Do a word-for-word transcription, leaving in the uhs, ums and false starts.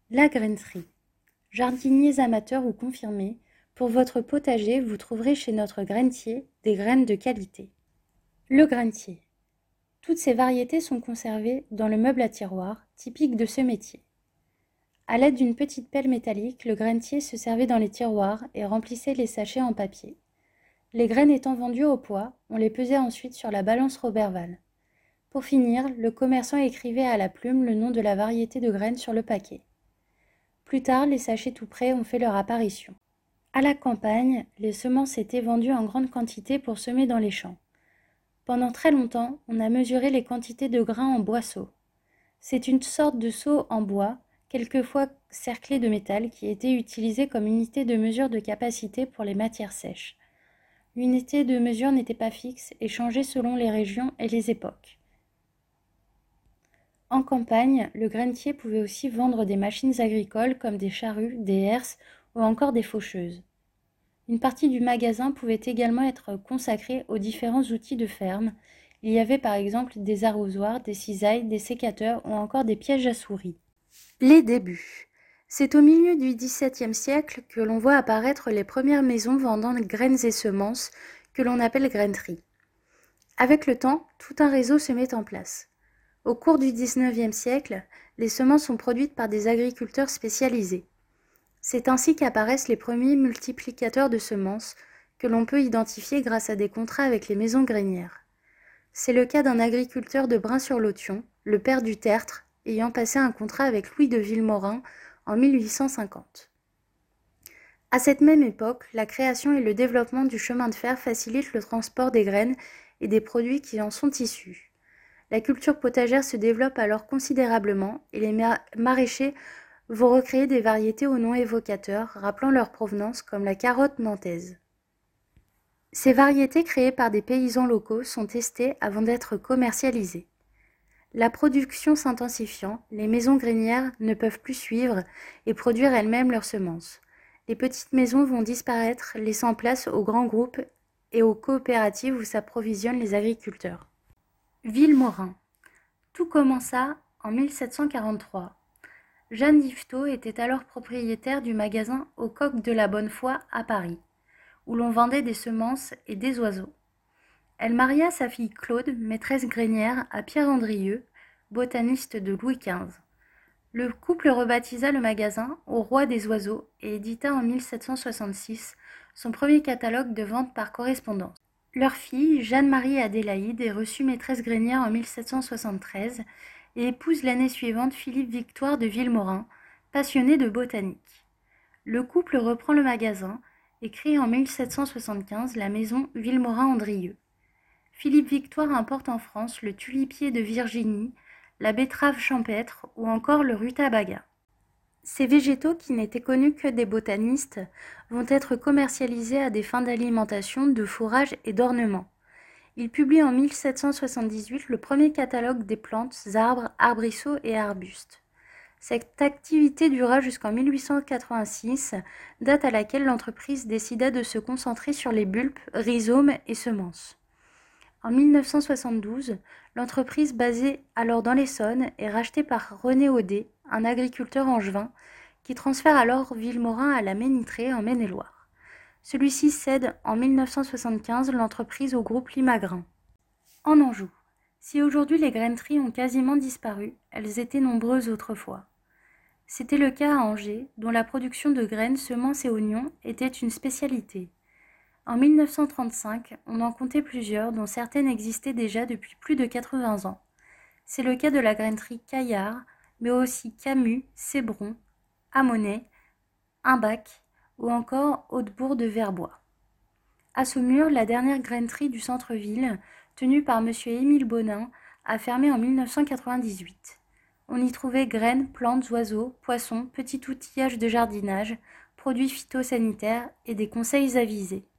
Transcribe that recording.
La grainerie. Jardiniers amateurs ou confirmés, pour votre potager, vous trouverez chez notre grainetier des graines de qualité. Le grainetier. Toutes ces variétés sont conservées dans le meuble à tiroir, typique de ce métier. À l'aide d'une petite pelle métallique, le grainetier se servait dans les tiroirs et remplissait les sachets en papier. Les graines étant vendues au poids, on les pesait ensuite sur la balance Roberval. Pour finir, le commerçant écrivait à la plume le nom de la variété de graines sur le paquet. Plus tard, les sachets tout prêts ont fait leur apparition. À la campagne, les semences étaient vendues en grande quantité pour semer dans les champs. Pendant très longtemps, on a mesuré les quantités de grains en boisseau. C'est une sorte de seau en bois, quelquefois cerclé de métal, qui était utilisé comme unité de mesure de capacité pour les matières sèches. L'unité de mesure n'était pas fixe et changeait selon les régions et les époques. En campagne, le grainetier pouvait aussi vendre des machines agricoles comme des charrues, des herses ou encore des faucheuses. Une partie du magasin pouvait également être consacrée aux différents outils de ferme. Il y avait par exemple des arrosoirs, des cisailles, des sécateurs ou encore des pièges à souris. Les débuts. C'est au milieu du dix-septième siècle que l'on voit apparaître les premières maisons vendant graines et semences que l'on appelle graineries. Avec le temps, tout un réseau se met en place. Au cours du dix-neuvième siècle, les semences sont produites par des agriculteurs spécialisés. C'est ainsi qu'apparaissent les premiers multiplicateurs de semences que l'on peut identifier grâce à des contrats avec les maisons grainières. C'est le cas d'un agriculteur de Brain-sur-l'Authion, le père du tertre, ayant passé un contrat avec Louis de Villemorin en mille huit cent cinquante. À cette même époque, la création et le développement du chemin de fer facilitent le transport des graines et des produits qui en sont issus. La culture potagère se développe alors considérablement et les maraîchers vont recréer des variétés aux noms évocateurs, rappelant leur provenance comme la carotte nantaise. Ces variétés créées par des paysans locaux sont testées avant d'être commercialisées. La production s'intensifiant, les maisons grainières ne peuvent plus suivre et produire elles-mêmes leurs semences. Les petites maisons vont disparaître, laissant place aux grands groupes et aux coopératives où s'approvisionnent les agriculteurs. Villemorin. Tout commença en mille sept cent quarante-trois. Jeanne d'Yvetot était alors propriétaire du magasin Au Coq de la Bonne-Foi à Paris, où l'on vendait des semences et des oiseaux. Elle maria sa fille Claude, maîtresse grainière, à Pierre Andrieux, botaniste de Louis quinze. Le couple rebaptisa le magasin Au Roi des Oiseaux et édita en mille sept cent soixante-six son premier catalogue de vente par correspondance. Leur fille, Jeanne-Marie Adélaïde, est reçue maîtresse grainière en mille sept cent soixante-treize et épouse l'année suivante Philippe Victoire de Villemorin, passionné de botanique. Le couple reprend le magasin et crée en mille sept cent soixante-quinze la maison Villemorin-Andrieux. Philippe Victoire importe en France le tulipier de Virginie, la betterave champêtre ou encore le rutabaga. Ces végétaux, qui n'étaient connus que des botanistes, vont être commercialisés à des fins d'alimentation, de fourrage et d'ornement. Il publie en mille sept cent soixante-dix-huit le premier catalogue des plantes, arbres, arbrisseaux et arbustes. Cette activité dura jusqu'en mille huit cent quatre-vingt-six, date à laquelle l'entreprise décida de se concentrer sur les bulbes, rhizomes et semences. En mille neuf cent soixante-douze, l'entreprise, basée alors dans l'Essonne, est rachetée par René Audet, un agriculteur angevin, qui transfère alors Villemorin à la Ménitrée en Maine-et-Loire. Celui-ci cède en mille neuf cent soixante-quinze l'entreprise au groupe Limagrain. En Anjou, si aujourd'hui les graineries ont quasiment disparu, elles étaient nombreuses autrefois. C'était le cas à Angers, dont la production de graines, semences et oignons était une spécialité. En mille neuf cent trente-cinq, on en comptait plusieurs, dont certaines existaient déjà depuis plus de quatre-vingts ans. C'est le cas de la grainerie Caillard, mais aussi Camus, Cébron, Amonnet, Imbach ou encore Hautebourg de Verbois. À Saumur, la dernière grainerie du centre-ville, tenue par monsieur Émile Bonin, a fermé en mille neuf cent quatre-vingt-dix-huit. On y trouvait graines, plantes, oiseaux, poissons, petit outillage de jardinage, produits phytosanitaires et des conseils avisés.